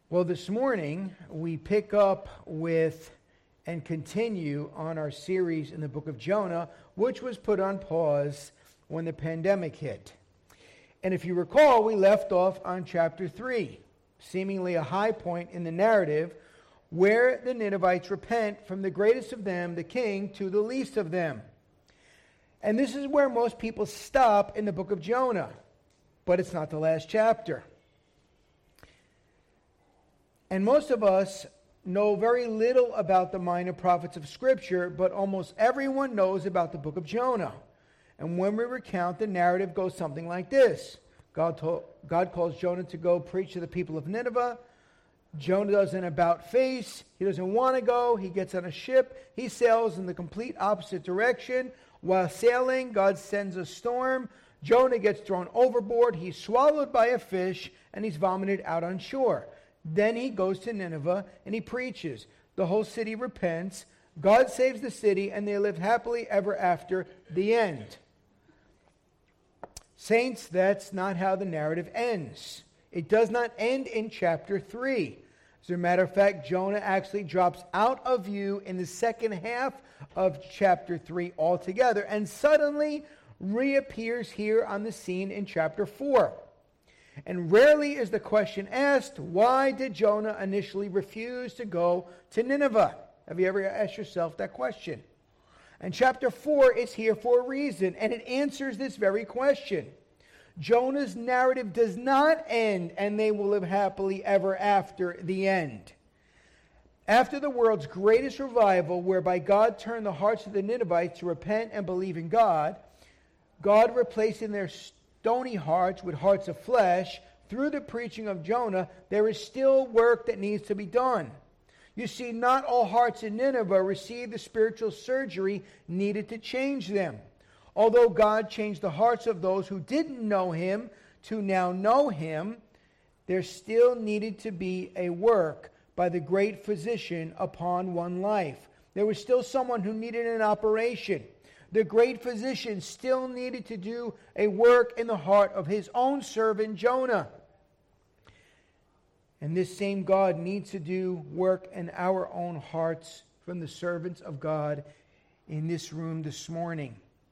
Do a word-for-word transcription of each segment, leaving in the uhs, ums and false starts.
Well, this morning we pick up with and continue on our series in the book of Jonah, which was put on pause when the pandemic hit. And if you recall, we left off on chapter three, seemingly a high point in the narrative, where the Ninevites repent from the greatest of them, the king, to the least of them. And this is where most people stop in the book of Jonah, but it's not the last chapter. And most of us know very little about the minor prophets of Scripture, but almost everyone knows about the book of Jonah. And when we recount, the narrative goes something like this. God, told, God calls Jonah to go preach to the people of Nineveh. Jonah does an about face. He doesn't want to go. He gets on a ship. He sails in the complete opposite direction. While sailing, God sends a storm. Jonah gets thrown overboard. He's swallowed by a fish, and he's vomited out on shore. Then he goes to Nineveh and he preaches. The whole city repents. God saves the city and they live happily ever after. The end. Saints, that's not how the narrative ends. It does not end in chapter three. As a matter of fact, Jonah actually drops out of view in the second half of chapter three altogether and suddenly reappears here on the scene in chapter four. And rarely is the question asked, why did Jonah initially refuse to go to Nineveh? Have you ever asked yourself that question? And chapter four is here for a reason, and it answers this very question. Jonah's narrative does not end, and they will live happily ever after the end. After the world's greatest revival, whereby God turned the hearts of the Ninevites to repent and believe in God, God replacing their stony hearts with hearts of flesh, through the preaching of Jonah, there is still work that needs to be done. You see, not all hearts in Nineveh received the spiritual surgery needed to change them. Although God changed the hearts of those who didn't know Him to now know Him, there still needed to be a work by the great physician upon one life. There was still someone who needed an operation. The great physician still needed to do a work in the heart of his own servant Jonah. And this same God needs to do work in our own hearts from the servants of God in this room this morning.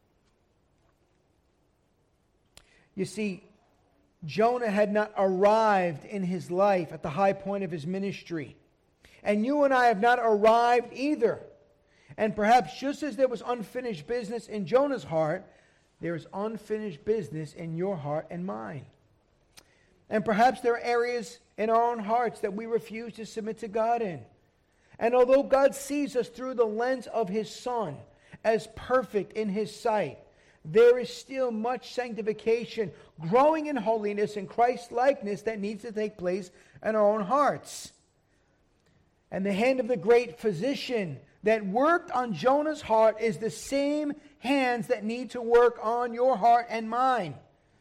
You see, Jonah had not arrived in his life at the high point of his ministry. And you and I have not arrived either. And perhaps just as there was unfinished business in Jonah's heart, there is unfinished business in your heart and mine. And perhaps there are areas in our own hearts that we refuse to submit to God in. And although God sees us through the lens of His Son as perfect in His sight, there is still much sanctification, growing in holiness and Christ-likeness that needs to take place in our own hearts. And the hand of the great physician that worked on Jonah's heart is the same hands that need to work on your heart and mine.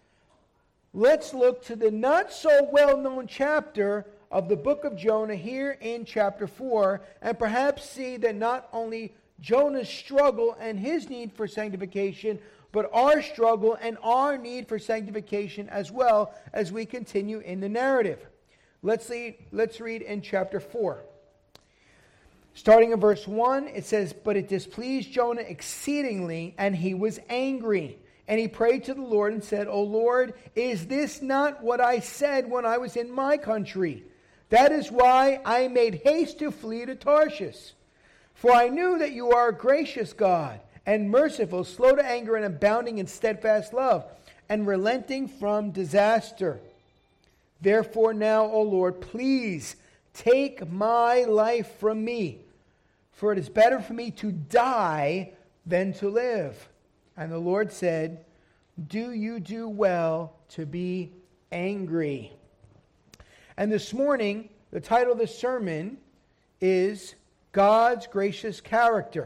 Let's look to the not so well-known chapter of the book of Jonah here in chapter four, and perhaps see that not only Jonah's struggle and his need for sanctification, but our struggle and our need for sanctification as well as we continue in the narrative. Let's read, let's read in chapter four. Starting in verse one, it says, "But it displeased Jonah exceedingly, and he was angry. And he prayed to the Lord and said, O Lord, is this not what I said when I was in my country? That is why I made haste to flee to Tarshish. For I knew that you are a gracious God, and merciful, slow to anger, and abounding in steadfast love, and relenting from disaster. Therefore now, O Lord, please take my life from me, for it is better for me to die than to live. And the Lord said, Do you do well to be angry?" And this morning, the title of the sermon is God's Gracious Character.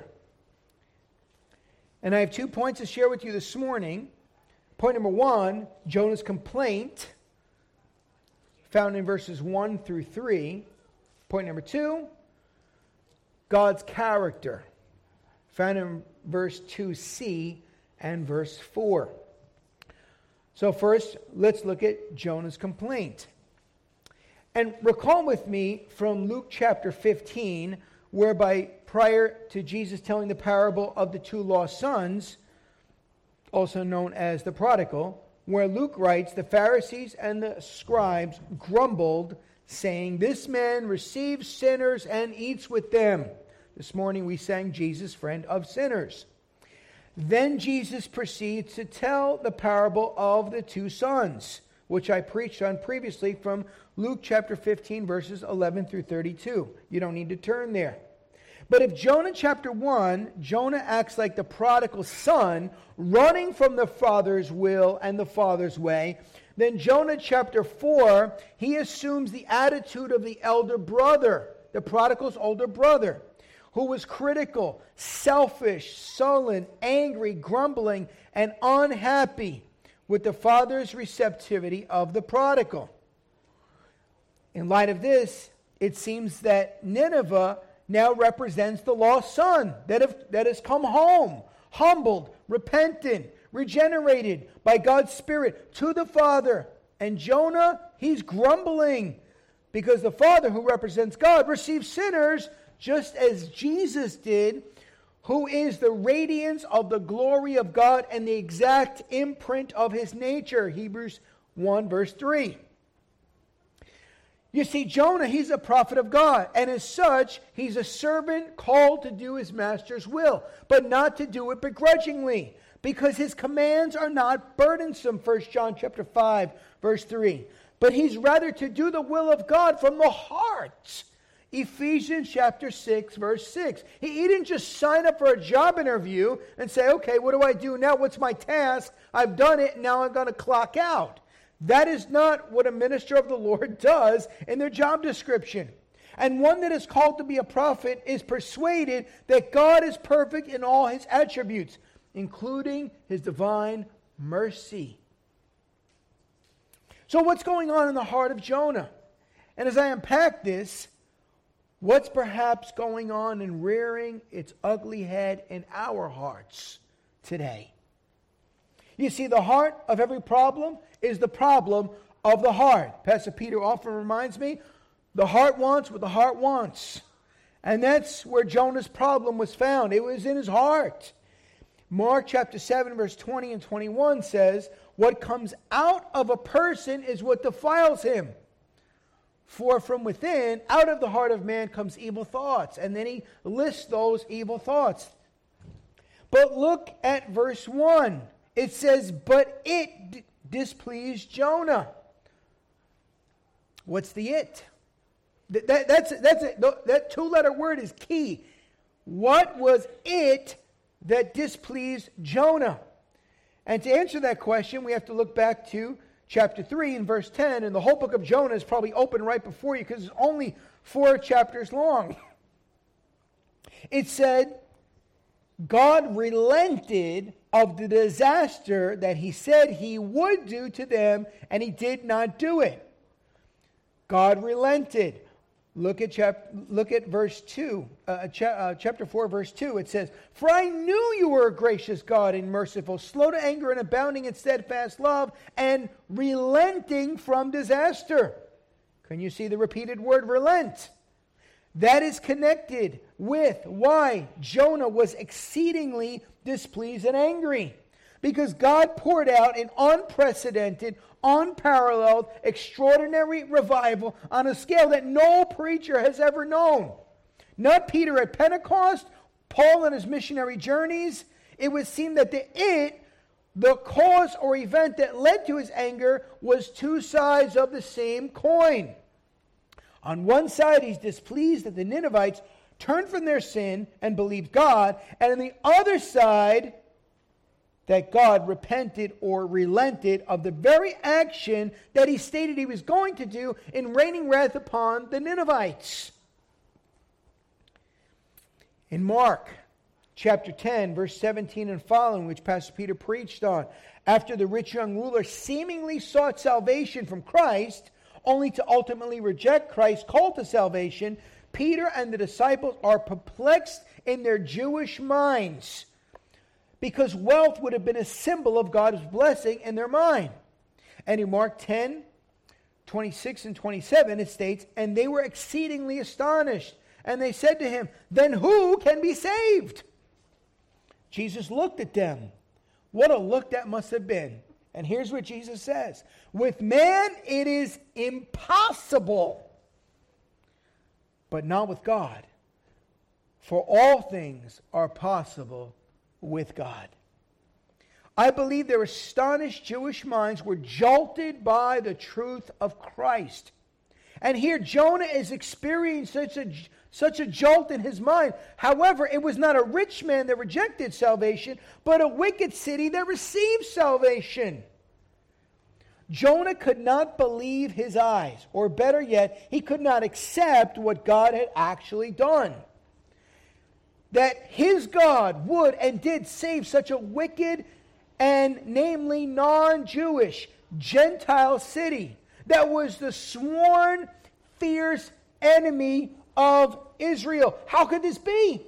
And I have two points to share with you this morning. Point number one, Jonah's complaint, found in verses one through three. Point number two, God's character, found in verse two c and verse four. So first, let's look at Jonah's complaint. And recall with me from Luke chapter fifteen, whereby prior to Jesus telling the parable of the two lost sons, also known as the prodigal, where Luke writes, the Pharisees and the scribes grumbled, saying, this man receives sinners and eats with them. This morning we sang Jesus, friend of sinners. Then Jesus proceeds to tell the parable of the two sons, which I preached on previously from Luke chapter fifteen, verses eleven through thirty-two. You don't need to turn there. But if Jonah chapter one, Jonah acts like the prodigal son, running from the father's will and the father's way, then Jonah chapter four, he assumes the attitude of the elder brother, the prodigal's older brother, who was critical, selfish, sullen, angry, grumbling, and unhappy with the father's receptivity of the prodigal. In light of this, it seems that Nineveh now represents the lost son that, have, that has come home, humbled, repentant, regenerated by God's Spirit to the Father. And Jonah, he's grumbling because the Father, who represents God, receives sinners just as Jesus did, who is the radiance of the glory of God and the exact imprint of his nature. Hebrews one verse three. You see, Jonah, he's a prophet of God, and as such, he's a servant called to do his master's will, but not to do it begrudgingly, because his commands are not burdensome, First John chapter five, verse three. But he's rather to do the will of God from the heart. Ephesians chapter six, verse six. He, he didn't just sign up for a job interview and say, okay, what do I do now? What's my task? I've done it, and now I'm going to clock out. That is not what a minister of the Lord does in their job description. And one that is called to be a prophet is persuaded that God is perfect in all his attributes, including his divine mercy. So what's going on in the heart of Jonah? And as I unpack this, what's perhaps going on and rearing its ugly head in our hearts today? You see, the heart of every problem is the problem of the heart. Pastor Peter often reminds me, the heart wants what the heart wants. And that's where Jonah's problem was found. It was in his heart. Mark chapter seven, verse twenty and twenty-one says, what comes out of a person is what defiles him. For from within, out of the heart of man comes evil thoughts. And then he lists those evil thoughts. But look at verse one. It says, but it d- displeased Jonah. What's the it? That, that, that's that's it. That two-letter word is key. What was it that displeased Jonah? And to answer that question, we have to look back to chapter three and verse ten. And the whole book of Jonah is probably open right before you because it's only four chapters long. It said, God relented of the disaster that he said he would do to them, and he did not do it. God relented. Look at chap- look at verse two, uh, cha- uh, chapter four, verse two. It says, for I knew you were a gracious God and merciful, slow to anger and abounding in steadfast love, and relenting from disaster. Can you see the repeated word relent? That is connected with why Jonah was exceedingly displeased and angry. Because God poured out an unprecedented, unparalleled, extraordinary revival on a scale that no preacher has ever known. Not Peter at Pentecost, Paul on his missionary journeys. It would seem that the it, the cause or event that led to his anger, was two sides of the same coin. On one side, he's displeased that the Ninevites turned from their sin and believed God. And on the other side, that God repented or relented of the very action that he stated he was going to do in raining wrath upon the Ninevites. In Mark chapter ten, verse seventeen and following, which Pastor Peter preached on, after the rich young ruler seemingly sought salvation from Christ, only to ultimately reject Christ's call to salvation, Peter and the disciples are perplexed in their Jewish minds because wealth would have been a symbol of God's blessing in their mind. And in Mark ten, twenty-six and twenty-seven, it states, and they were exceedingly astonished. And they said to him, then who can be saved? Jesus looked at them. What a look that must have been. And here's what Jesus says. With man it is impossible, but not with God. For all things are possible with God. I believe their astonished Jewish minds were jolted by the truth of Christ. And here Jonah is experiencing such a, such a jolt in his mind. However, it was not a rich man that rejected salvation, but a wicked city that received salvation. Jonah could not believe his eyes, or better yet, he could not accept what God had actually done. That his God would and did save such a wicked and namely non-Jewish Gentile city that was the sworn fierce enemy of Israel. How could this be?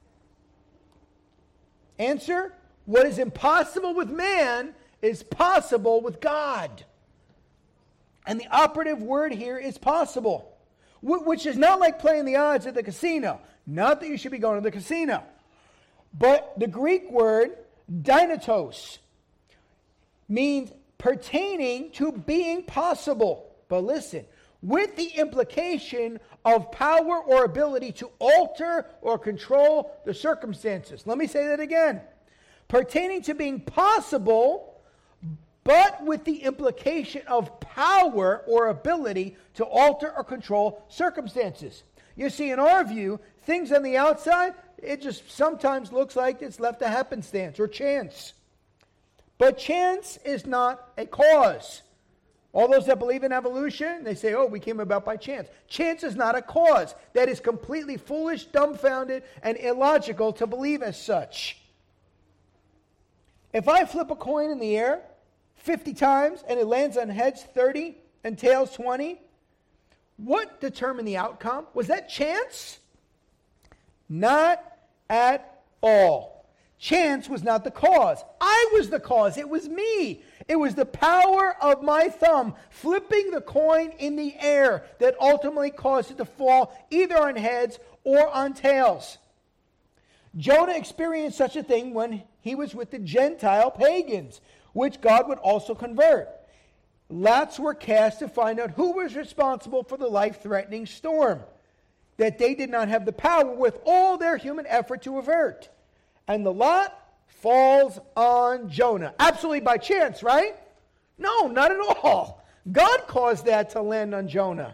Answer, what is impossible with man is possible with God. And the operative word here is possible, which is not like playing the odds at the casino. Not that you should be going to the casino. But the Greek word dynatos means pertaining to being possible. But listen, with the implication of power or ability to alter or control the circumstances. Let me say that again. Pertaining to being possible, but with the implication of power or ability to alter or control circumstances. You see, in our view, things on the outside, it just sometimes looks like it's left to happenstance or chance. But chance is not a cause. All those that believe in evolution, they say, oh, we came about by chance. Chance is not a cause. That is completely foolish, dumbfounded, and illogical to believe as such. If I flip a coin in the air fifty times and it lands on heads thirty and tails twenty, what determined the outcome? Was that chance? Not at all. Chance was not the cause. I was the cause. It was me. It was the power of my thumb flipping the coin in the air that ultimately caused it to fall either on heads or on tails. Jonah experienced such a thing when he was with the Gentile pagans, which God would also convert. Lots were cast to find out who was responsible for the life-threatening storm that they did not have the power with all their human effort to avert. And the lot falls on Jonah. Absolutely by chance, right? No, not at all. God caused that to land on Jonah.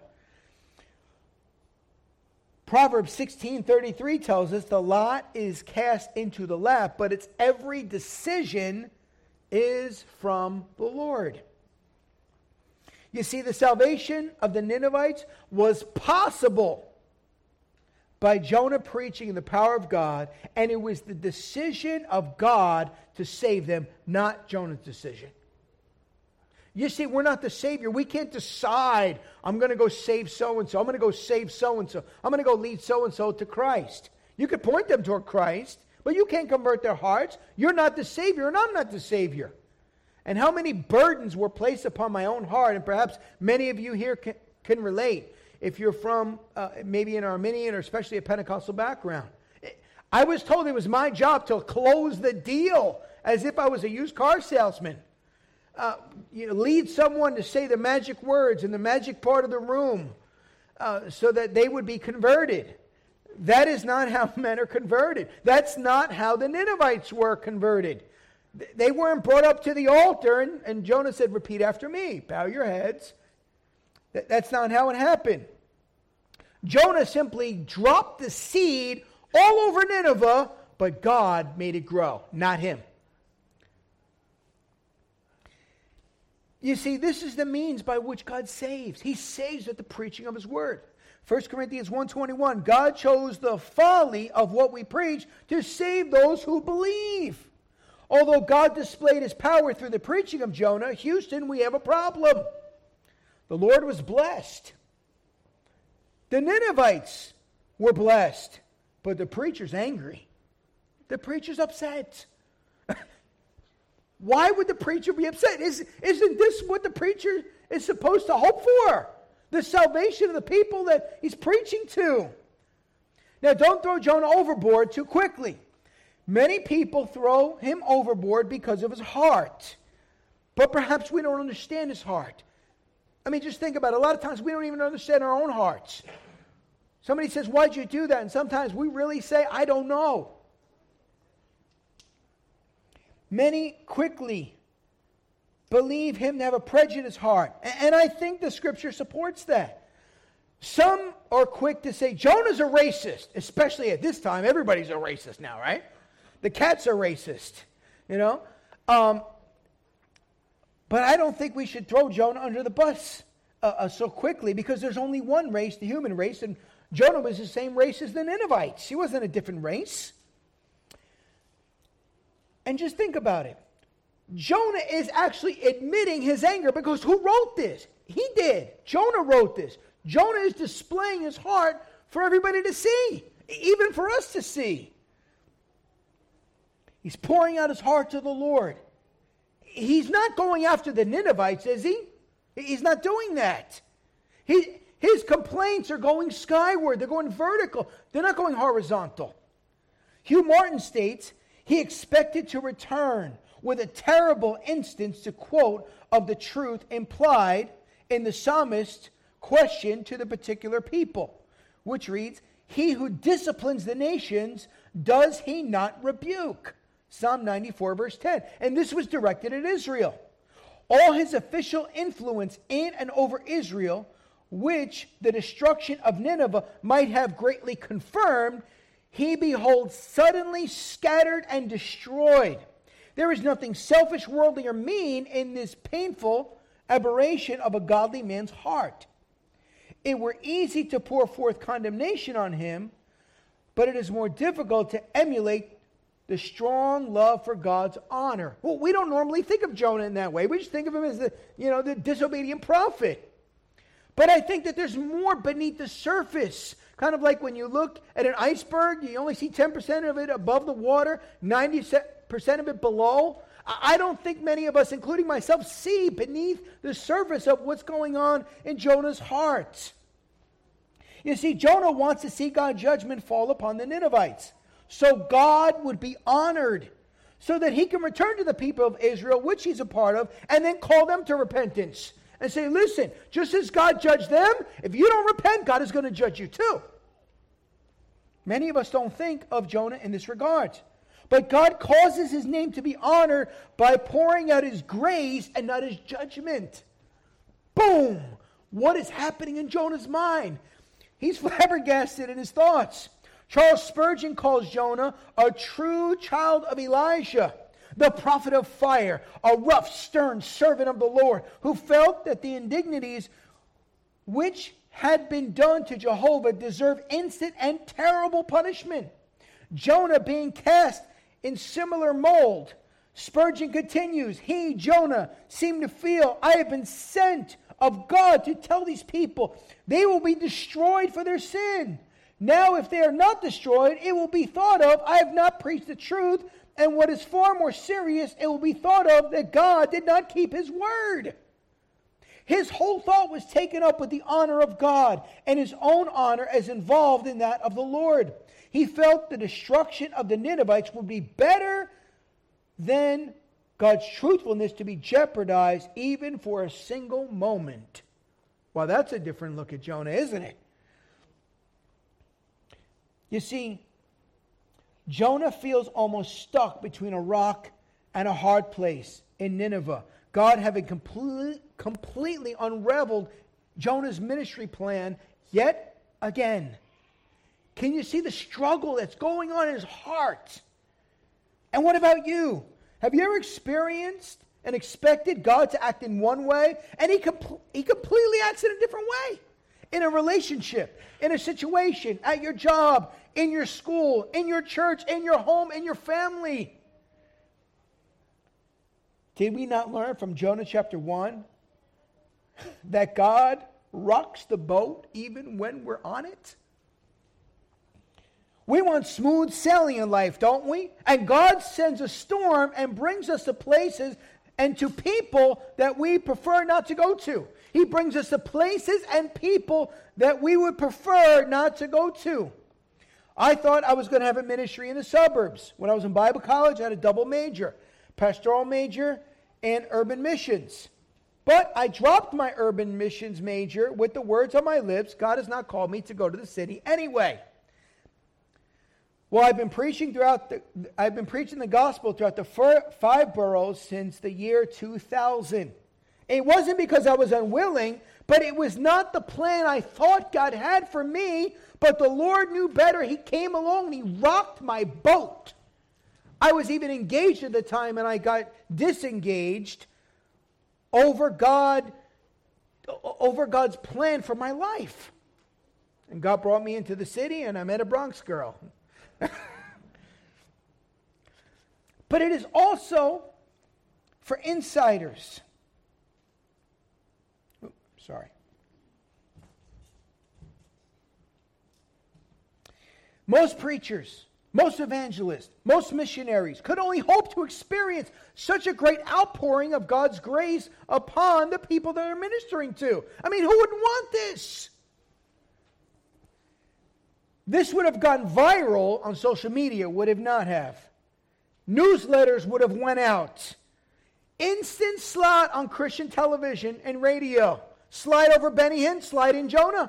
Proverbs sixteen thirty-three tells us the lot is cast into the lap, but its every decision is from the Lord. You see, the salvation of the Ninevites was possible by Jonah preaching in the power of God, and it was the decision of God to save them, not Jonah's decision. You see, we're not the Savior. We can't decide, I'm going to go save so-and-so. I'm going to go save so-and-so. I'm going to go lead so-and-so to Christ. You could point them toward Christ, but you can't convert their hearts. You're not the Savior, and I'm not the Savior. And how many burdens were placed upon my own heart, and perhaps many of you here can, can relate, if you're from uh, maybe an Arminian or especially a Pentecostal background. I was told it was my job to close the deal as if I was a used car salesman. Uh, you know, lead someone to say the magic words in the magic part of the room uh, so that they would be converted. That is not how men are converted. That's not how the Ninevites were converted. They weren't brought up to the altar, and, and Jonah said, repeat after me, bow your heads. That, that's not how it happened. Jonah simply dropped the seed all over Nineveh, but God made it grow, not him. You see, this is the means by which God saves. He saves with the preaching of his word. First Corinthians one twenty-one, God chose the folly of what we preach to save those who believe. Although God displayed his power through the preaching of Jonah, Houston, we have a problem. The Lord was blessed. The Ninevites were blessed, but the preacher's angry. The preacher's upset. Why would the preacher be upset? Is, isn't this what the preacher is supposed to hope for. The salvation of the people that he's preaching to. Now, don't throw Jonah overboard too quickly. Many people throw him overboard because of his heart. But perhaps we don't understand his heart. I mean, just think about it. A lot of times we don't even understand our own hearts. Somebody says, why'd you do that? And sometimes we really say, I don't know. Many quickly believe him to have a prejudiced heart. And I think the scripture supports that. Some are quick to say, Jonah's a racist. Especially at this time, everybody's a racist now, right? The cats are racist, you know. Um, but I don't think we should throw Jonah under the bus uh, uh, so quickly, because there's only one race, the human race, and Jonah was the same race as the Ninevites. He wasn't a different race. And just think about it. Jonah is actually admitting his anger, because who wrote this? He did. Jonah wrote this. Jonah is displaying his heart for everybody to see, even for us to see. He's pouring out his heart to the Lord. He's not going after the Ninevites, is he? He's not doing that. He, his complaints are going skyward. They're going vertical. They're not going horizontal. Hugh Martin states, he expected to return with a terrible instance, to quote, of the truth implied in the psalmist's question to the particular people, which reads, he who disciplines the nations, does he not rebuke? Psalm ninety-four, verse ten. And this was directed at Israel. All his official influence in and over Israel, which the destruction of Nineveh might have greatly confirmed, he beholds suddenly scattered and destroyed. There is nothing selfish, worldly, or mean in this painful aberration of a godly man's heart. It were easy to pour forth condemnation on him, but it is more difficult to emulate the strong love for God's honor. Well, we don't normally think of Jonah in that way. We just think of him as the, you know, the disobedient prophet. But I think that there's more beneath the surface. Kind of like when you look at an iceberg, you only see ten percent of it above the water, ninety percent of it below. I don't think many of us, including myself, see beneath the surface of what's going on in Jonah's heart. You see, Jonah wants to see God's judgment fall upon the Ninevites, so God would be honored, so that he can return to the people of Israel, which he's a part of, and then call them to repentance. And say, listen, just as God judged them, if you don't repent, God is going to judge you too. Many of us don't think of Jonah in this regard. But God causes his name to be honored by pouring out his grace and not his judgment. Boom! What is happening in Jonah's mind? He's flabbergasted in his thoughts. Charles Spurgeon calls Jonah a true child of Elijah, the prophet of fire, a rough, stern servant of the Lord, who felt that the indignities which had been done to Jehovah deserved instant and terrible punishment. Jonah being cast in similar mold, Spurgeon continues, he, Jonah, seemed to feel, I have been sent of God to tell these people they will be destroyed for their sin. Now, if they are not destroyed, it will be thought of, I have not preached the truth, and what is far more serious, it will be thought of that God did not keep his word. His whole thought was taken up with the honor of God, and his own honor as involved in that of the Lord. He felt the destruction of the Ninevites would be better than God's truthfulness to be jeopardized even for a single moment. Well, that's a different look at Jonah, isn't it? You see, Jonah feels almost stuck between a rock and a hard place in Nineveh. God having complete, completely unraveled Jonah's ministry plan yet again. Can you see the struggle that's going on in his heart? And what about you? Have you ever experienced and expected God to act in one way, and he, com- he completely acts in a different way? In a relationship, in a situation, at your job, in your school, in your church, in your home, in your family. Did we not learn from Jonah chapter one that God rocks the boat even when we're on it? We want smooth sailing in life, don't we? And God sends a storm and brings us to places and to people that we prefer not to go to. He brings us to places and people that we would prefer not to go to. I thought I was going to have a ministry in the suburbs. When I was in Bible college, I had a double major, pastoral major and urban missions. But I dropped my urban missions major with the words on my lips, God has not called me to go to the city anyway. Well, I've been preaching throughout the I've been preaching the gospel throughout the fir- five boroughs since the year two thousand. It wasn't because I was unwilling, but it was not the plan I thought God had for me, but the Lord knew better. He came along and He rocked my boat. I was even engaged at the time and I got disengaged over God, over God's plan for my life. And God brought me into the city and I met a Bronx girl. But it is also for insiders. Oops, sorry. Most preachers, most evangelists, most missionaries could only hope to experience such a great outpouring of God's grace upon the people that they're ministering to. I mean, who wouldn't want this? This would have gone viral on social media, would have not have. Newsletters would have went out. Instant slot on Christian television and radio. Slide over Benny Hinn, slide in Jonah.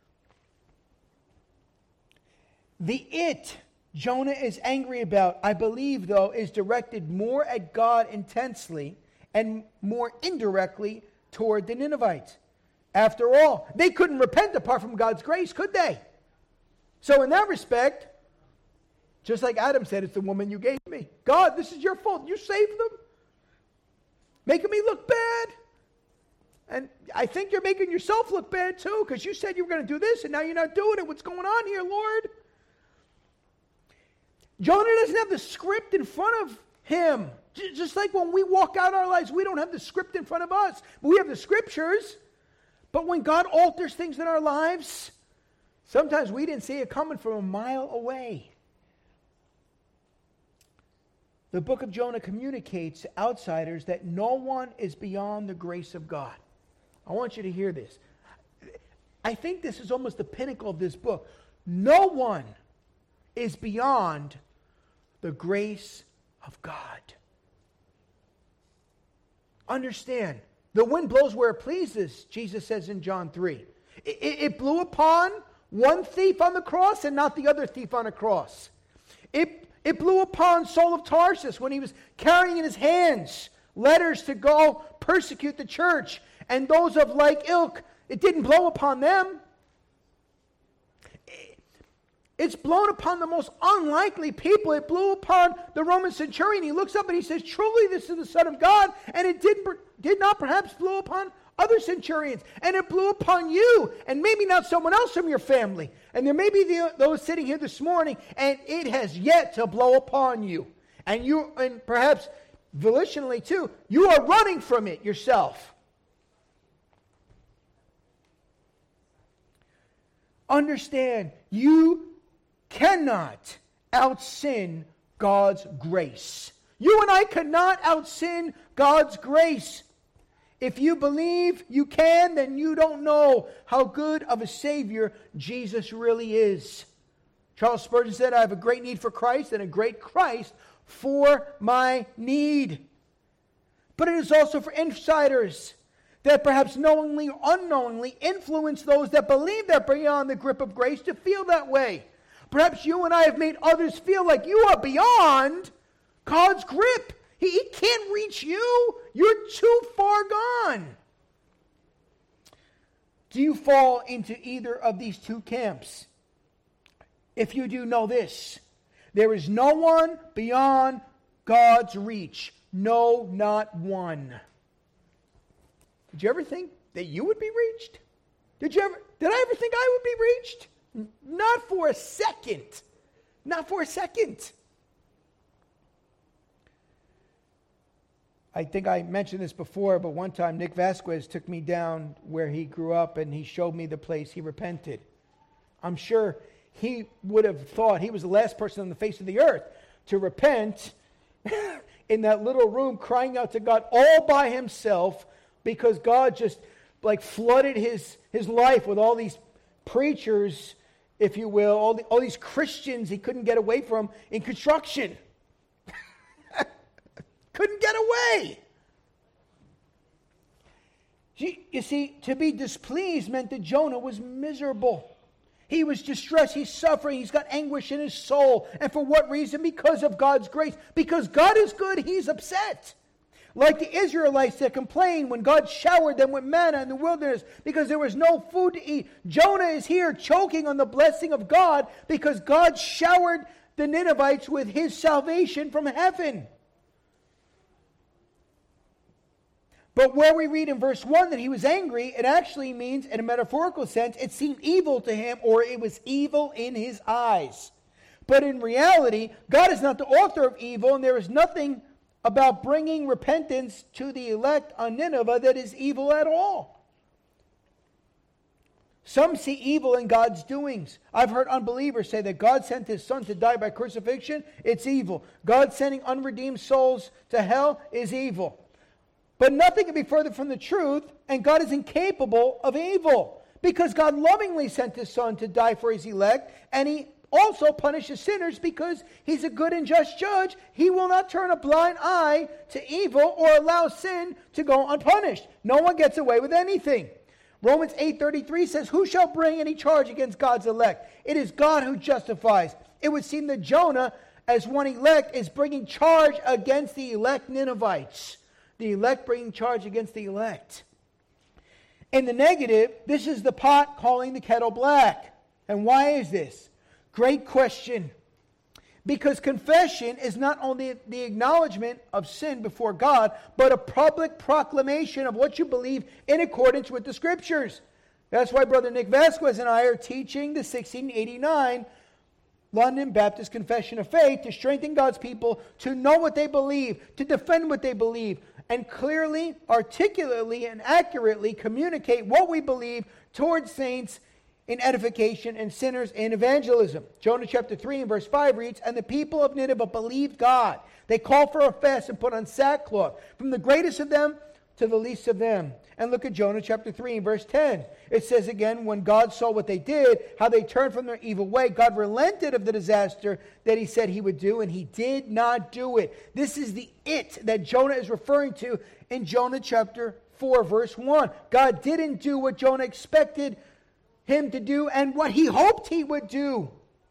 The it Jonah is angry about, I believe, though, is directed more at God intensely and more indirectly toward the Ninevites. After all, they couldn't repent apart from God's grace, could they? So in that respect, just like Adam said, it's the woman you gave me. God, this is your fault. You saved them. Making me look bad. And I think you're making yourself look bad too, because you said you were going to do this and now you're not doing it. What's going on here, Lord? Jonah doesn't have the script in front of him. Just like when we walk out our lives, we don't have the script in front of us. We have the scriptures. But when God alters things in our lives, sometimes we didn't see it coming from a mile away. The book of Jonah communicates to outsiders that no one is beyond the grace of God. I want you to hear this. I think this is almost the pinnacle of this book. No one is beyond the grace of God. Understand, the wind blows where it pleases, Jesus says in John three. It, it blew upon one thief on the cross and not the other thief on the cross. It, it blew upon Saul of Tarsus when he was carrying in his hands letters to go persecute the church, and those of like ilk. It didn't blow upon them. It's blown upon the most unlikely people. It blew upon the Roman centurion. He looks up and he says, truly this is the Son of God. And it did, did not perhaps blow upon other centurions. And it blew upon you. And maybe not someone else from your family. And there may be the, those sitting here this morning, and it has yet to blow upon you. And you, and perhaps volitionally too, you are running from it yourself. Understand, you cannot out-sin God's grace. You and I cannot out-sin God's grace. If you believe you can, then you don't know how good of a Savior Jesus really is. Charles Spurgeon said, I have a great need for Christ and a great Christ for my need. But it is also for insiders that perhaps knowingly or unknowingly influence those that believe they're beyond the grip of grace to feel that way. Perhaps you and I have made others feel like you are beyond God's grip. He, he can't reach you. You're too far gone. Do you fall into either of these two camps? If you do, know this. There is no one beyond God's reach. No, not one. Did you ever think that you would be reached? Did you ever? Did I ever think I would be reached? Not for a second. Not for a second. I think I mentioned this before, but one time Nick Vasquez took me down where he grew up and he showed me the place he repented. I'm sure he would have thought he was the last person on the face of the earth to repent in that little room crying out to God all by himself, because God just like flooded his, his life with all these preachers, if you will, all, the, all these Christians he couldn't get away from in construction. Couldn't get away. You, you see, to be displeased meant that Jonah was miserable. He was distressed. He's suffering. He's got anguish in his soul. And for what reason? Because of God's grace. Because God is good, he's upset. Like the Israelites that complained when God showered them with manna in the wilderness because there was no food to eat. Jonah is here choking on the blessing of God because God showered the Ninevites with his salvation from heaven. But where we read in verse one that he was angry, it actually means, in a metaphorical sense, it seemed evil to him, or it was evil in his eyes. But in reality, God is not the author of evil, and there is nothing about bringing repentance to the elect on Nineveh that is evil at all. Some see evil in God's doings. I've heard unbelievers say that God sent his son to die by crucifixion. It's evil. God sending unredeemed souls to hell is evil. But nothing can be further from the truth, and God is incapable of evil. Because God lovingly sent his son to die for his elect, and he also punishes sinners because he's a good and just judge. He will not turn a blind eye to evil or allow sin to go unpunished. No one gets away with anything. Romans eight thirty-three says, who shall bring any charge against God's elect? It is God who justifies. It would seem that Jonah, as one elect, is bringing charge against the elect Ninevites. The elect bringing charge against the elect. In the negative, this is the pot calling the kettle black. And why is this? Great question. Because confession is not only the acknowledgement of sin before God, but a public proclamation of what you believe in accordance with the Scriptures. That's why Brother Nick Vasquez and I are teaching the sixteen eighty-nine London Baptist Confession of Faith to strengthen God's people to know what they believe, to defend what they believe, and clearly, articulately, and accurately communicate what we believe towards saints in edification and sinners in evangelism. Jonah chapter three and verse five reads, and the people of Nineveh believed God. They called for a fast and put on sackcloth, from the greatest of them to the least of them. And look at Jonah chapter three and verse ten. It says again, when God saw what they did, how they turned from their evil way, God relented of the disaster that he said he would do, and he did not do it. This is the it that Jonah is referring to in Jonah chapter four verse one. God didn't do what Jonah expected him to do and what he hoped he would do.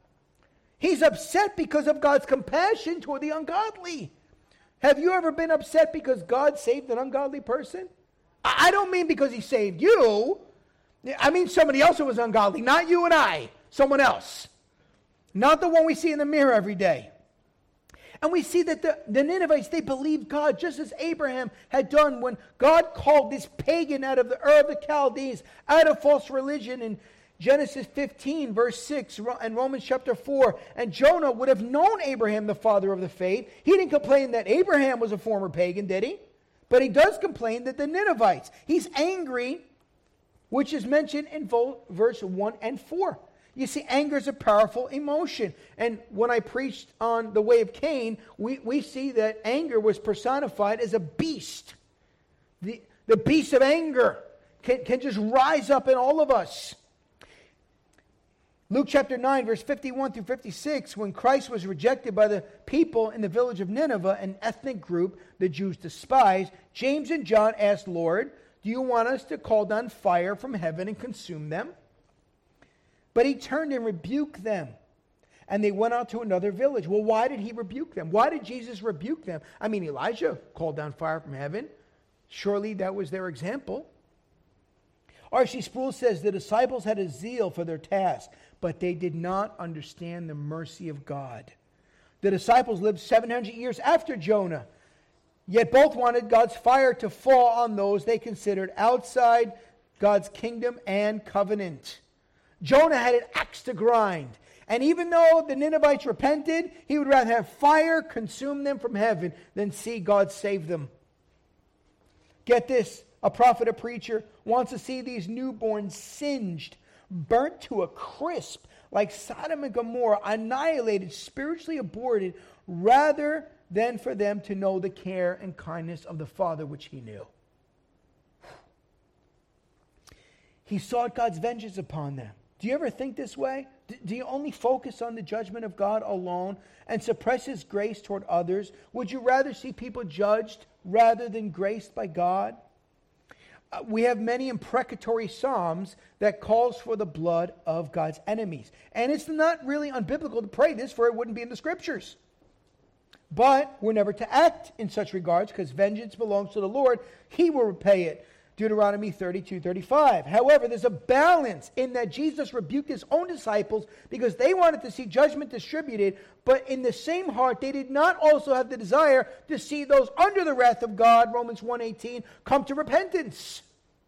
He's upset because of God's compassion toward the ungodly. Have you ever been upset because God saved an ungodly person? I don't mean because he saved you. I mean somebody else who was ungodly. Not you and I. Someone else. Not the one we see in the mirror every day. And we see that the, the Ninevites, they believed God just as Abraham had done when God called this pagan out of the Ur of the Chaldees, out of false religion in Genesis fifteen, verse six, and Romans chapter four. And Jonah would have known Abraham, the father of the faith. He didn't complain that Abraham was a former pagan, did he? But he does complain that the Ninevites, he's angry, which is mentioned in verse one and four. You see, anger is a powerful emotion. And when I preached on the way of Cain, we, we see that anger was personified as a beast. The, the beast of anger can, can just rise up in all of us. Luke chapter nine, verse fifty-one through fifty-six, when Christ was rejected by the people in the village of Nineveh, an ethnic group the Jews despised, James and John asked, Lord, do you want us to call down fire from heaven and consume them? But he turned and rebuked them, and they went out to another village. Well, why did he rebuke them? Why did Jesus rebuke them? I mean, Elijah called down fire from heaven. Surely that was their example. R C Sproul says the disciples had a zeal for their task, but they did not understand the mercy of God. The disciples lived seven hundred years after Jonah, yet both wanted God's fire to fall on those they considered outside God's kingdom and covenant. Jonah had an axe to grind, and even though the Ninevites repented, he would rather have fire consume them from heaven than see God save them. Get this. A prophet, a preacher, wants to see these newborns singed, burnt to a crisp, like Sodom and Gomorrah, annihilated, spiritually aborted, rather than for them to know the care and kindness of the Father which he knew. he sought God's vengeance upon them. Do you ever think this way? Do you only focus on the judgment of God alone and suppress His grace toward others? Would you rather see people judged rather than graced by God? Uh, we have many imprecatory psalms that calls for the blood of God's enemies. And it's not really unbiblical to pray this, for it wouldn't be in the Scriptures. But we're never to act in such regards, because vengeance belongs to the Lord. He will repay it. Deuteronomy thirty-two thirty-five. However, there's a balance in that Jesus rebuked His own disciples because they wanted to see judgment distributed, but in the same heart they did not also have the desire to see those under the wrath of God, Romans one eighteen, come to repentance.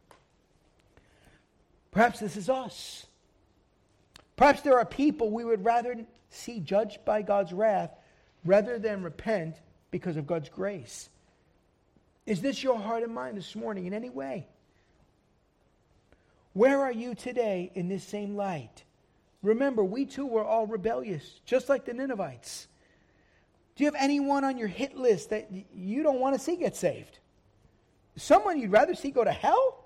Perhaps this is us. Perhaps there are people we would rather see judged by God's wrath rather than repent because of God's grace. Is this your heart and mind this morning in any way? Where are you today in this same light? Remember, we too were all rebellious, just like the Ninevites. Do you have anyone on your hit list that you don't want to see get saved? Someone you'd rather see go to hell?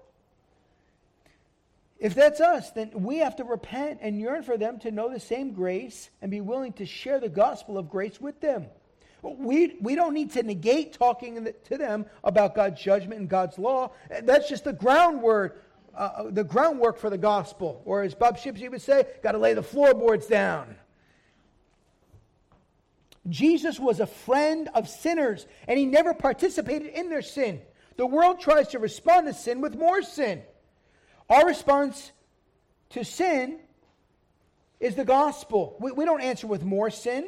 If that's us, then we have to repent and yearn for them to know the same grace and be willing to share the gospel of grace with them. We, we don't need to negate talking to them about God's judgment and God's law. That's just the groundwork, uh, the groundwork for the gospel. Or as Bob Shipsey would say, got to lay the floorboards down. Jesus was a friend of sinners, and He never participated in their sin. The world tries to respond to sin with more sin. Our response to sin is the gospel. We, we don't answer with more sin.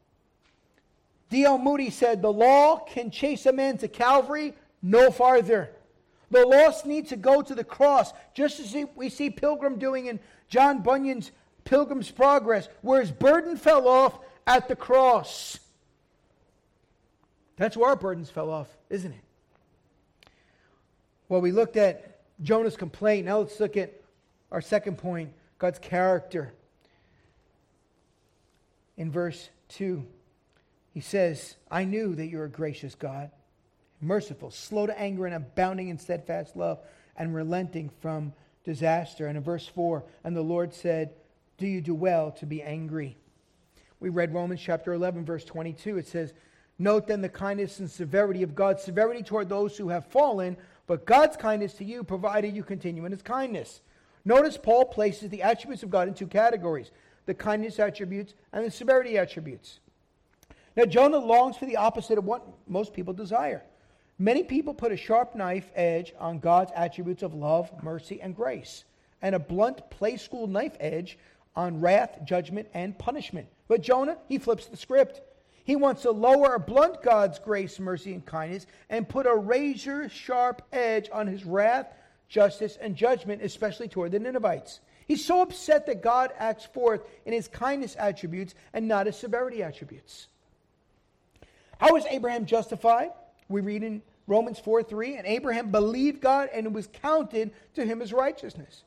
D L Moody said, the law can chase a man to Calvary, no farther. The lost need to go to the cross, just as we see Pilgrim doing in John Bunyan's Pilgrim's Progress, where his burden fell off at the cross. That's where our burdens fell off, isn't it? Well, we looked at Jonah's complaint. Now let's look at our second point, God's character. In verse two. He says, I knew that you're a gracious God, merciful, slow to anger, and abounding in steadfast love, and relenting from disaster. And in verse four, and the Lord said, do you do well to be angry? We read Romans chapter eleven, verse twenty-two. It says, note then the kindness and severity of God, severity toward those who have fallen, but God's kindness to you, provided you continue in His kindness. Notice Paul places the attributes of God in two categories, the kindness attributes and the severity attributes. Now, Jonah longs for the opposite of what most people desire. Many people put a sharp knife edge on God's attributes of love, mercy, and grace, and a blunt play school knife edge on wrath, judgment, and punishment. But Jonah, he flips the script. He wants to lower or blunt God's grace, mercy, and kindness and put a razor-sharp edge on His wrath, justice, and judgment, especially toward the Ninevites. He's so upset that God acts forth in His kindness attributes and not His severity attributes. How was Abraham justified? We read in Romans four three, and Abraham believed God and it was counted to him as righteousness.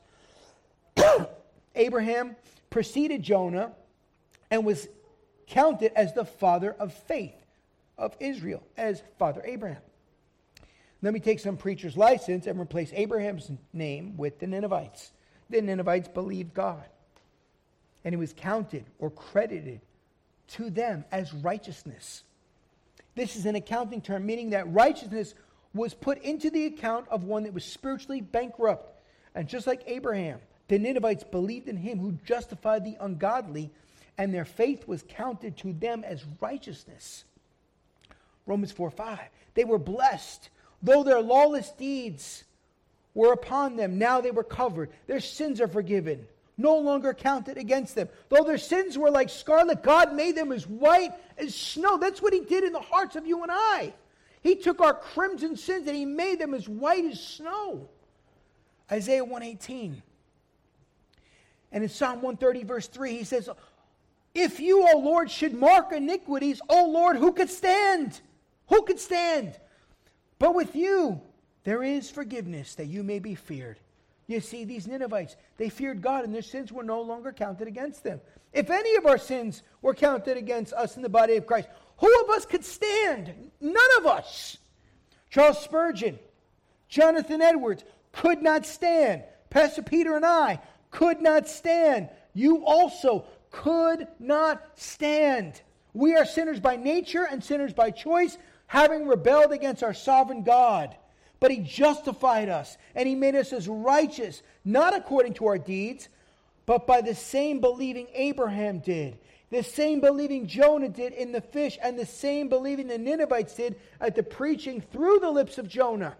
Abraham preceded Jonah and was counted as the father of faith of Israel, as Father Abraham. Let me take some preacher's license and replace Abraham's name with the Ninevites. The Ninevites believed God, and it was counted or credited to them as righteousness. This is an accounting term, meaning that righteousness was put into the account of one that was spiritually bankrupt. And just like Abraham, the Ninevites believed in Him who justified the ungodly, and their faith was counted to them as righteousness. Romans four five. They were blessed. Though their lawless deeds were upon them, now they were covered. Their sins are forgiven, no longer counted against them. Though their sins were like scarlet, God made them as white as snow. That's what He did in the hearts of you and I. He took our crimson sins and He made them as white as snow. Isaiah one eighteen. And in Psalm one thirty, verse three, He says, if you, O Lord, should mark iniquities, O Lord, who could stand? Who could stand? But with you there is forgiveness, that you may be feared. You see, these Ninevites, they feared God, and their sins were no longer counted against them. If any of our sins were counted against us in the body of Christ, who of us could stand? None of us. Charles Spurgeon, Jonathan Edwards could not stand. Pastor Peter and I could not stand. You also could not stand. We are sinners by nature and sinners by choice, having rebelled against our sovereign God. But He justified us, and He made us as righteous, not according to our deeds, but by the same believing Abraham did, the same believing Jonah did in the fish, and the same believing the Ninevites did at the preaching through the lips of Jonah.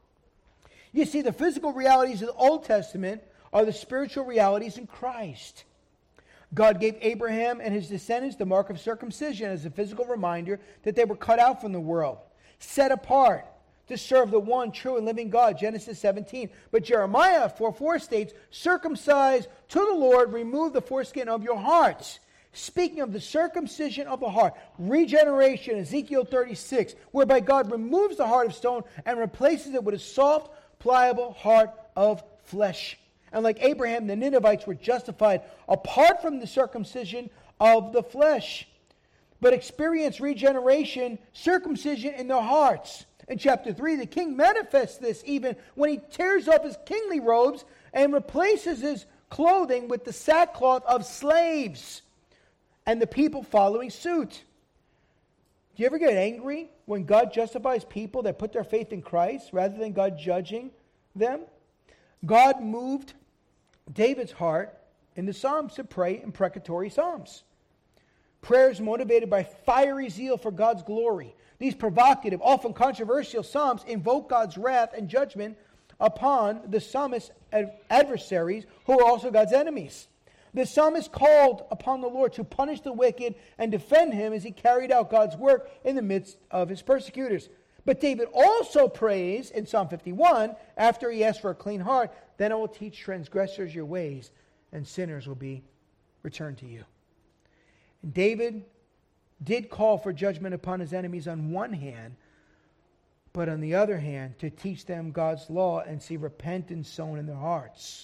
You see, the physical realities of the Old Testament are the spiritual realities in Christ. God gave Abraham and his descendants the mark of circumcision as a physical reminder that they were cut out from the world, set apart to serve the one true and living God, Genesis seventeen. But Jeremiah four four states, circumcise to the Lord, remove the foreskin of your hearts. Speaking of the circumcision of the heart, regeneration, Ezekiel thirty-six, whereby God removes the heart of stone and replaces it with a soft, pliable heart of flesh. And like Abraham, the Ninevites were justified apart from the circumcision of the flesh, but experienced regeneration, circumcision in their hearts. In chapter three, the king manifests this even when he tears off his kingly robes and replaces his clothing with the sackcloth of slaves, and the people following suit. Do you ever get angry when God justifies people that put their faith in Christ rather than God judging them? God moved David's heart in the Psalms to pray imprecatory psalms. Prayers motivated by fiery zeal for God's glory. These provocative, often controversial psalms invoke God's wrath and judgment upon the psalmist's adversaries, who are also God's enemies. The psalmist called upon the Lord to punish the wicked and defend him as he carried out God's work in the midst of his persecutors. But David also prays in Psalm fifty-one, after he asks for a clean heart, then I will teach transgressors your ways, and sinners will be returned to you. And David did call for judgment upon his enemies on one hand, but on the other hand, to teach them God's law and see repentance sown in their hearts.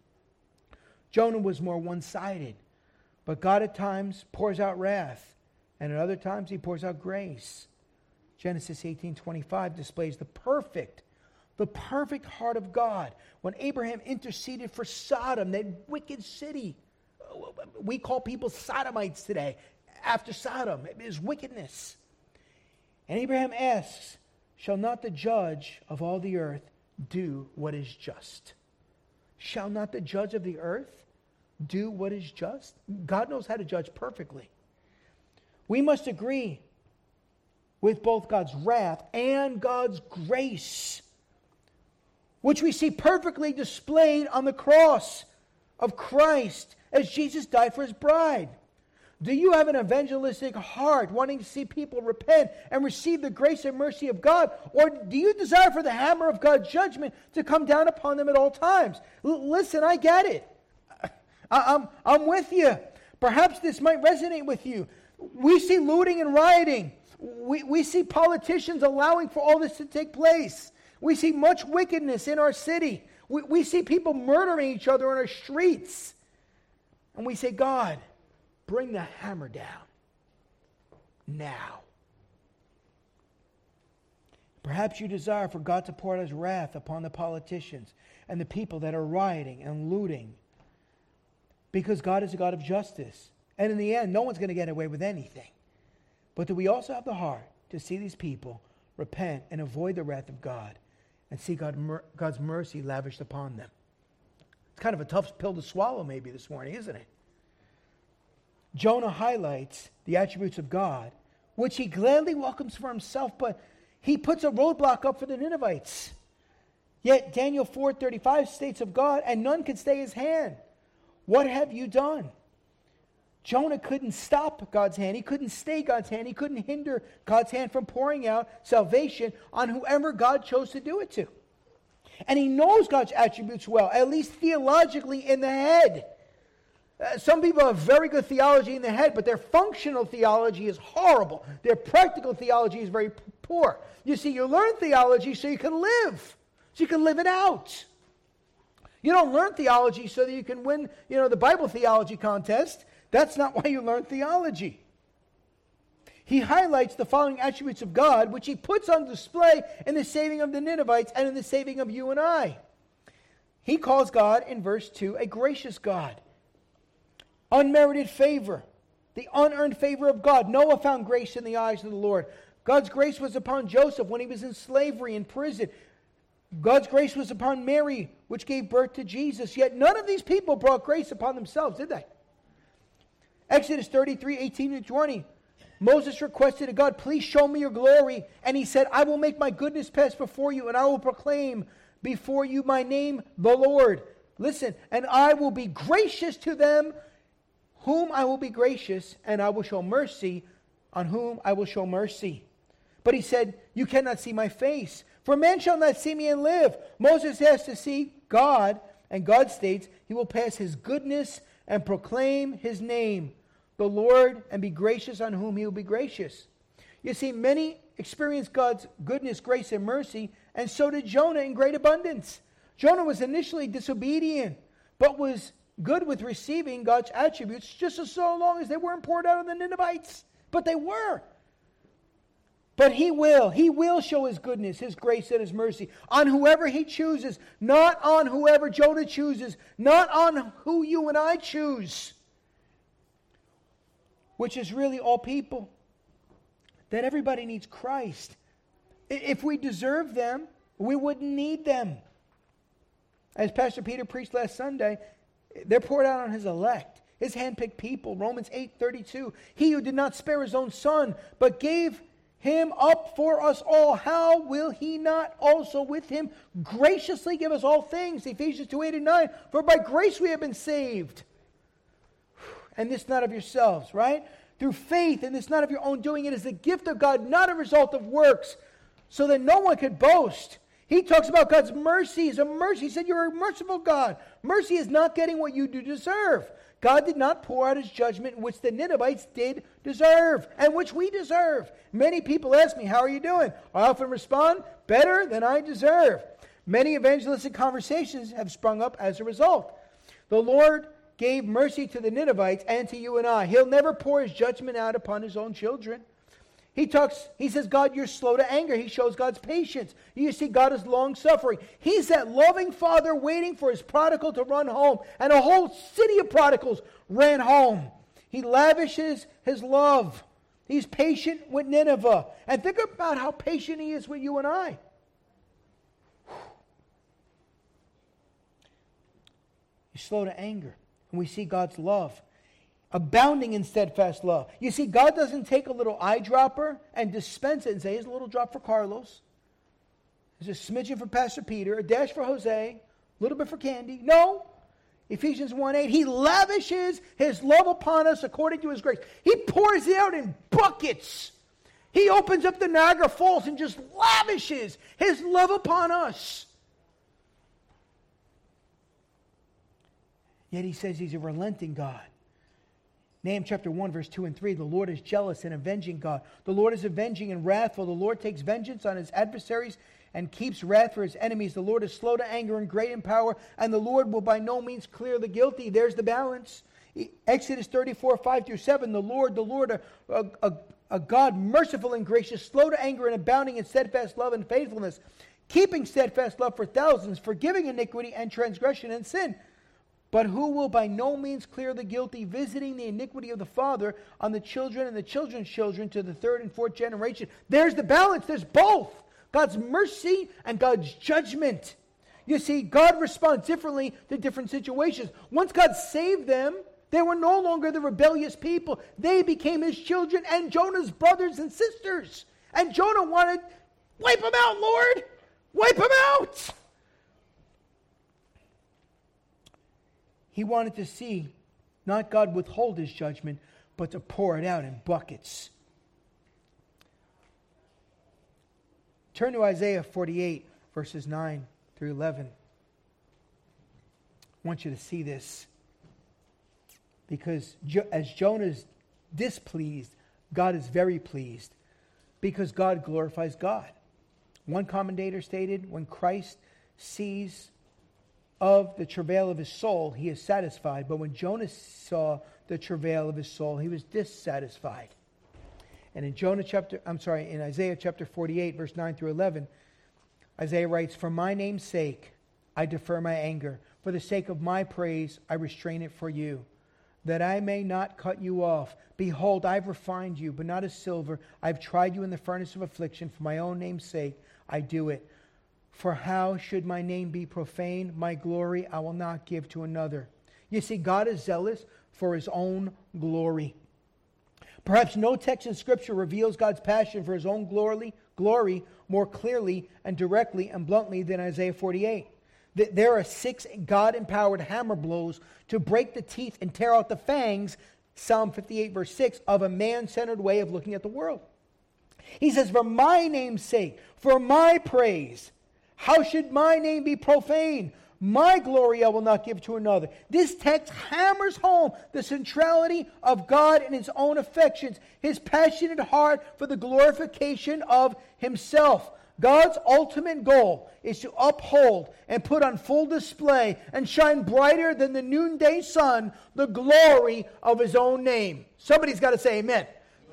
Jonah was more one-sided, but God at times pours out wrath, and at other times He pours out grace. Genesis eighteen twenty-five displays the perfect, the perfect heart of God when Abraham interceded for Sodom, that wicked city. We call people sodomites today, after Sodom. It is wickedness. And Abraham asks, shall not the judge of all the earth do what is just? Shall not the judge of the earth do what is just? God knows how to judge perfectly. We must agree with both God's wrath and God's grace, which we see perfectly displayed on the cross of Christ as Jesus died for His bride. Do you have an evangelistic heart wanting to see people repent and receive the grace and mercy of God? Or do you desire for the hammer of God's judgment to come down upon them at all times? L- listen, I get it. I- I'm, I'm with you. Perhaps this might resonate with you. We see looting and rioting. We, we see politicians allowing for all this to take place. We see much wickedness in our city. We, we see people murdering each other on our streets. And we say, God, bring the hammer down now. Perhaps you desire for God to pour out His wrath upon the politicians and the people that are rioting and looting, because God is a God of justice. And in the end, no one's going to get away with anything. But do we also have the heart to see these people repent and avoid the wrath of God and see God, God's mercy lavished upon them? It's kind of a tough pill to swallow maybe this morning, isn't it? Jonah highlights the attributes of God, which he gladly welcomes for himself, but he puts a roadblock up for the Ninevites. Yet Daniel four thirty-five states of God, and none can stay His hand. What have you done? Jonah couldn't stop God's hand. He couldn't stay God's hand. He couldn't hinder God's hand from pouring out salvation on whoever God chose to do it to. And he knows God's attributes well, at least theologically in the head. Uh, some people have very good theology in the head, but their functional theology is horrible. Their practical theology is very p- poor. You see, you learn theology so you can live, so you can live it out. You don't learn theology so that you can win, you know, the Bible theology contest. That's not why you learn theology. He highlights the following attributes of God, which he puts on display in the saving of the Ninevites and in the saving of you and I. He calls God in verse two a gracious God. Unmerited favor. The unearned favor of God. Noah found grace in the eyes of the Lord. God's grace was upon Joseph when he was in slavery, in prison. God's grace was upon Mary, which gave birth to Jesus. Yet none of these people brought grace upon themselves, did they? Exodus thirty-three, eighteen and twenty. Moses requested of God, please show me your glory. And he said, I will make my goodness pass before you, and I will proclaim before you my name, the Lord. Listen, and I will be gracious to them whom I will be gracious, and I will show mercy on whom I will show mercy. But he said, you cannot see my face, for man shall not see me and live. Moses has to see God, and God states he will pass his goodness and proclaim his name, the Lord, and be gracious on whom he will be gracious. You see, many experienced God's goodness, grace, and mercy, and so did Jonah in great abundance. Jonah was initially disobedient, but was good with receiving God's attributes just as so long as they weren't poured out on the Ninevites. But they were. But he will. He will show his goodness, his grace, and his mercy on whoever he chooses, not on whoever Jonah chooses, not on who you and I choose, which is really all people. That everybody needs Christ. If we deserve them, we wouldn't need them. As Pastor Peter preached last Sunday, they're poured out on his elect, his handpicked people. Romans eight thirty-two. He who did not spare his own son, but gave him up for us all, how will he not also with him graciously give us all things? Ephesians two, eight and nine. For by grace we have been saved. And this not of yourselves, right? Through faith, and this not of your own doing. It is the gift of God, not a result of works, so that no one could boast. He talks about God's mercy. He's a mercy. He said, you're a merciful God. Mercy is not getting what you do deserve. God did not pour out his judgment, which the Ninevites did deserve, and which we deserve. Many people ask me, how are you doing? I often respond, better than I deserve. Many evangelistic conversations have sprung up as a result. The Lord gave mercy to the Ninevites and to you and I. He'll never pour his judgment out upon his own children. He talks, he says, God, you're slow to anger. He shows God's patience. You see, God is long-suffering. He's that loving father waiting for his prodigal to run home. And a whole city of prodigals ran home. He lavishes his love. He's patient with Nineveh. And think about how patient he is with you and I. He's slow to anger. And we see God's love. Abounding in steadfast love. You see, God doesn't take a little eyedropper and dispense it and say, here's a little drop for Carlos. There's a smidgen for Pastor Peter, a dash for Jose, a little bit for Candy. No. Ephesians one eight, he lavishes his love upon us according to his grace. He pours it out in buckets. He opens up the Niagara Falls and just lavishes his love upon us. Yet he says he's a relenting God. Nahum chapter one, verse two and three, the Lord is jealous and avenging God. The Lord is avenging and wrathful. The Lord takes vengeance on his adversaries and keeps wrath for his enemies. The Lord is slow to anger and great in power, and the Lord will by no means clear the guilty. There's the balance. Exodus thirty-four, five through seven, the Lord, the Lord, a, a, a, a God merciful and gracious, slow to anger and abounding in steadfast love and faithfulness, keeping steadfast love for thousands, forgiving iniquity and transgression and sin, but who will by no means clear the guilty, visiting the iniquity of the father on the children and the children's children to the third and fourth generation. There's the balance. There's both. God's mercy and God's judgment. You see, God responds differently to different situations. Once God saved them, they were no longer the rebellious people. They became his children and Jonah's brothers and sisters. And Jonah wanted, wipe them out, Lord. Wipe them out. He wanted to see not God withhold his judgment, but to pour it out in buckets. Turn to Isaiah forty-eight, verses nine through eleven. I want you to see this. Because jo- as Jonah is displeased, God is very pleased. Because God glorifies God. One commentator stated, when Christ sees of the travail of his soul, he is satisfied. But when Jonah saw the travail of his soul, he was dissatisfied. And in Jonah chapter, I'm sorry, in Isaiah chapter forty-eight, verse nine through eleven, Isaiah writes, for my name's sake, I defer my anger. For the sake of my praise, I restrain it for you, that I may not cut you off. Behold, I have refined you, but not as silver. I have tried you in the furnace of affliction. For my own name's sake, I do it. For how should my name be profaned? My glory I will not give to another. You see, God is zealous for his own glory. Perhaps no text in Scripture reveals God's passion for his own glory, glory more clearly and directly and bluntly than Isaiah forty-eight. There are six God-empowered hammer blows to break the teeth and tear out the fangs, Psalm fifty-eight verse six, of a man-centered way of looking at the world. He says, for my name's sake, for my praise, how should my name be profaned? My glory I will not give to another. This text hammers home the centrality of God and his own affections, his passionate heart for the glorification of himself. God's ultimate goal is to uphold and put on full display and shine brighter than the noonday sun the glory of his own name. Somebody's got to say amen.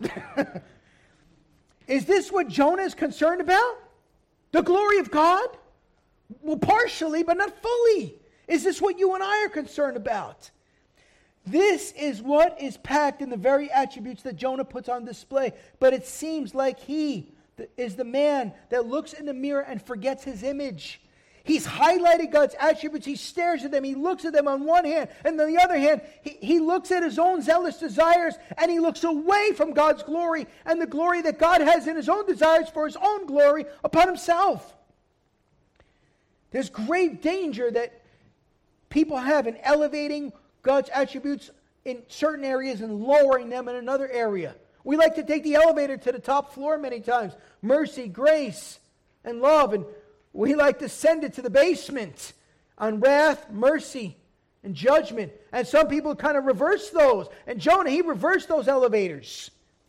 Is this what Jonah is concerned about? The glory of God? Well, partially, but not fully. Is this what you and I are concerned about? This is what is packed in the very attributes that Jonah puts on display. But it seems like he is the man that looks in the mirror and forgets his image. He's highlighted God's attributes. He stares at them. He looks at them on one hand. And on the other hand, he, he looks at his own zealous desires. And he looks away from God's glory and the glory that God has in his own desires for his own glory upon himself. There's great danger that people have in elevating God's attributes in certain areas and lowering them in another area. We like to take the elevator to the top floor many times. Mercy, grace, and love. And we like to send it to the basement on wrath, mercy, and judgment. And some people kind of reverse those. And Jonah, he reversed those elevators.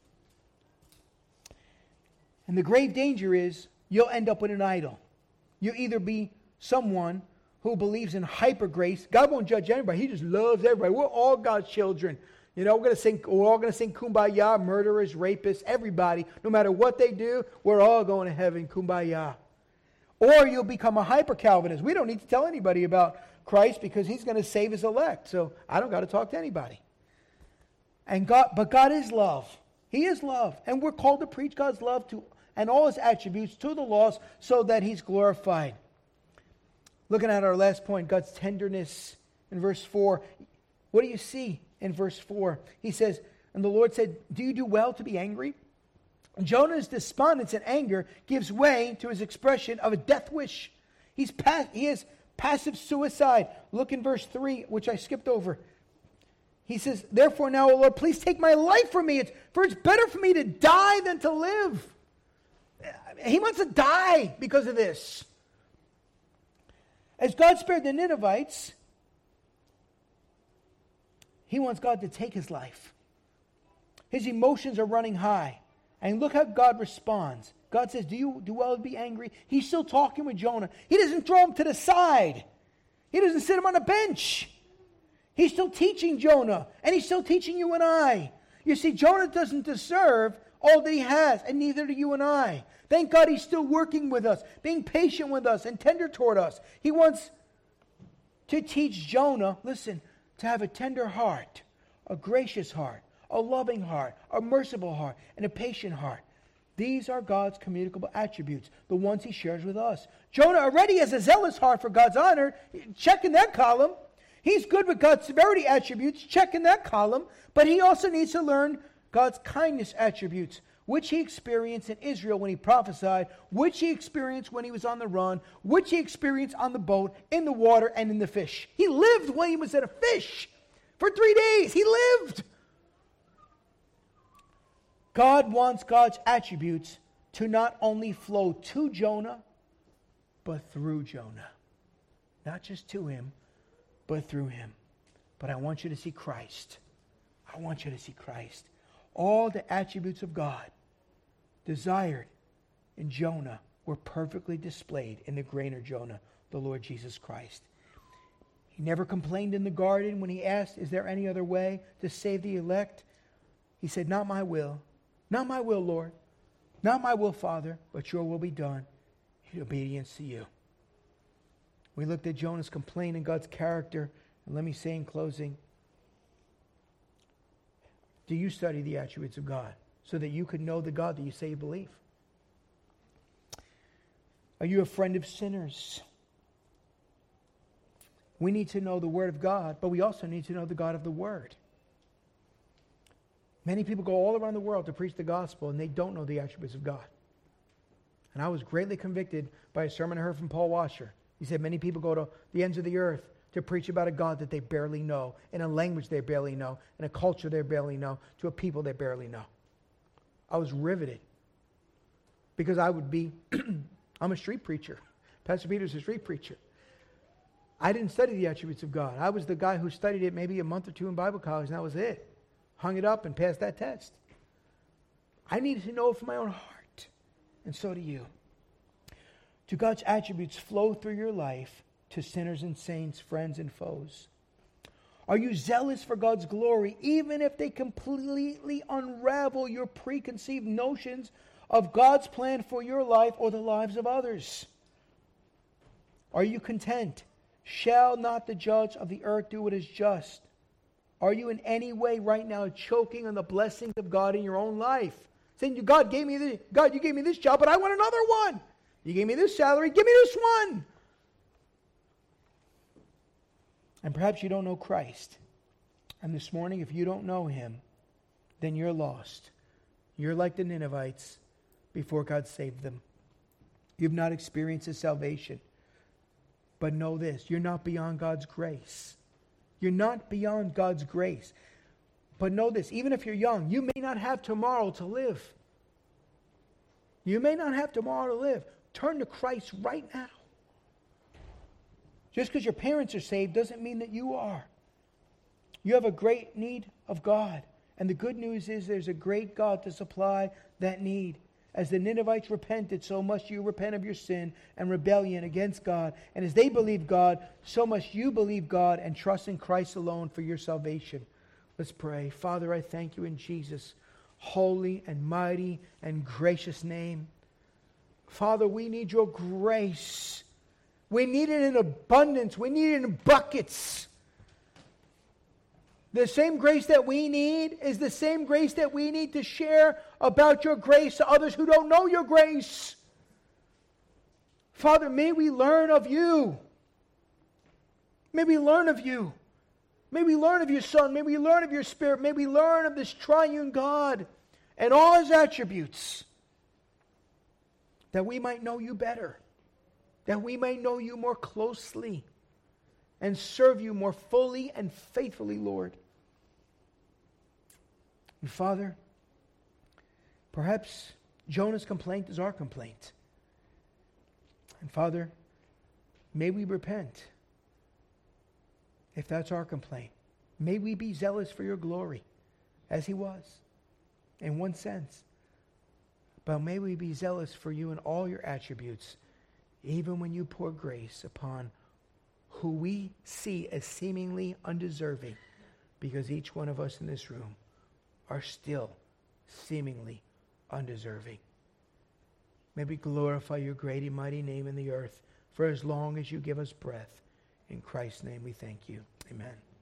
And the grave danger is you'll end up with an idol. You'll either be someone who believes in hyper grace. God won't judge anybody. He just loves everybody. We're all God's children. You know, we're going to sing, we're all going to sing Kumbaya, murderers, rapists, everybody. No matter what they do, we're all going to heaven, Kumbaya. Or you'll become a hyper Calvinist. We don't need to tell anybody about Christ because he's going to save his elect. So I don't got to talk to anybody. And God, but God is love. He is love. And we're called to preach God's love to and all his attributes to the lost so that he's glorified. Looking at our last point, God's tenderness in verse four. What do you see in verse four? He says, and the Lord said, do you do well to be angry? Jonah's despondence and anger gives way to his expression of a death wish. He's pa- he is passive suicide. Look in verse three, which I skipped over. He says, therefore now, O Lord, please take my life from me. It's, for it's better for me to die than to live. He wants to die because of this. As God spared the Ninevites, he wants God to take his life. His emotions are running high. And look how God responds. God says, do you do well to be angry? He's still talking with Jonah. He doesn't throw him to the side. He doesn't sit him on a bench. He's still teaching Jonah. And he's still teaching you and I. You see, Jonah doesn't deserve all that he has, and neither do you and I. Thank God he's still working with us, being patient with us and tender toward us. He wants to teach Jonah, listen, to have a tender heart, a gracious heart, a loving heart, a merciful heart, and a patient heart. These are God's communicable attributes, the ones he shares with us. Jonah already has a zealous heart for God's honor. Check in that column. He's good with God's severity attributes. Check in that column. But he also needs to learn God's kindness attributes, which he experienced in Israel when he prophesied, which he experienced when he was on the run, which he experienced on the boat, in the water, and in the fish. He lived when he was at a fish for three days. He lived. God wants God's attributes to not only flow to Jonah, but through Jonah. Not just to him, but through him. But I want you to see Christ. I want you to see Christ. All the attributes of God desired in Jonah were perfectly displayed in the greater Jonah, the Lord Jesus Christ. He never complained in the garden when he asked, is there any other way to save the elect? He said, not my will. Not my will, Lord. Not my will, Father, but your will be done in obedience to you. We looked at Jonah's complaint and God's character. And let me say in closing, do you study the attributes of God so that you could know the God that you say you believe? Are you a friend of sinners? We need to know the Word of God, but we also need to know the God of the Word. Many people go all around the world to preach the gospel and they don't know the attributes of God. And I was greatly convicted by a sermon I heard from Paul Washer. He said many people go to the ends of the earth to preach about a God that they barely know, in a language they barely know, in a culture they barely know, to a people they barely know. I was riveted because I would be, I'm a street preacher. Pastor Peter's a street preacher. I didn't study the attributes of God. I was the guy who studied it maybe a month or two in Bible college, and that was it. Hung it up and passed that test. I needed to know it from my own heart, and so do you. Do God's attributes flow through your life to sinners and saints, friends and foes? Are you zealous for God's glory, even if they completely unravel your preconceived notions of God's plan for your life or the lives of others? Are you content? Shall not the judge of the earth do what is just? Are you in any way right now choking on the blessings of God in your own life? Saying, God gave me this, God, you gave me this job, but I want another one. You gave me this salary, give me this one. And perhaps you don't know Christ. And this morning, if you don't know Him, then you're lost. You're like the Ninevites before God saved them. You've not experienced His salvation. But know this, you're not beyond God's grace. You're not beyond God's grace. But know this, even if you're young, you may not have tomorrow to live. You may not have tomorrow to live. Turn to Christ right now. Just because your parents are saved doesn't mean that you are. You have a great need of God. And the good news is there's a great God to supply that need. As the Ninevites repented, so must you repent of your sin and rebellion against God. And as they believed God, so must you believe God and trust in Christ alone for your salvation. Let's pray. Father, I thank you in Jesus' holy and mighty and gracious name. Father, we need your grace. We need it in abundance. We need it in buckets. The same grace that we need is the same grace that we need to share about your grace to others who don't know your grace. Father, may we learn of you. May we learn of you. May we learn of your Son. May we learn of your Spirit. May we learn of this triune God and all His attributes, that we might know you better, that we might know you more closely and serve you more fully and faithfully, Lord. And Father, perhaps Jonah's complaint is our complaint. And Father, may we repent if that's our complaint. May we be zealous for your glory, as he was, in one sense. But may we be zealous for you in all your attributes, even when you pour grace upon who we see as seemingly undeserving, because each one of us in this room are still seemingly undeserving. May we glorify your great and mighty name in the earth for as long as you give us breath. In Christ's name we thank you. Amen.